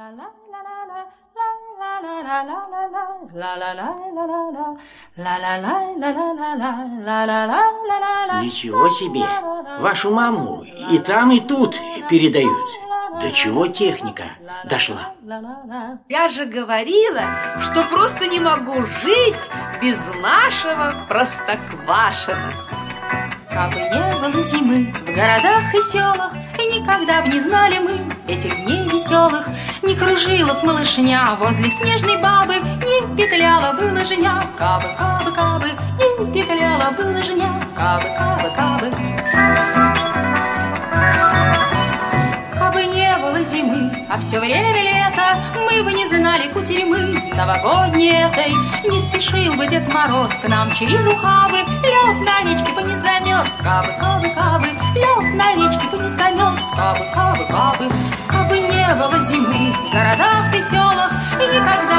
Ничего себе! Вашу маму и там, и тут передают. До чего техника дошла? Я же говорила, что просто не могу жить без нашего Простоквашино. Кабы не было зимы в городах и селах, и никогда б не знали мы этих дней веселых, не кружила б малышня возле снежной бабы, не петляла бы лыжня. Кабы, кабы, кабы, не петляла бы лыжня. Кабы, кабы, кабы. Кабы не было зимы, а все время лето, мы бы не знали кутерьмы новогодней этой. Не спешил бы Дед Мороз к нам через ухабы, лед на речке бы не замерз. Кабы, кабы, кабы, лед на речке бы не замерз. Кабы, кабы, кабы. Кабы не было зимы в городах и селах, и никогда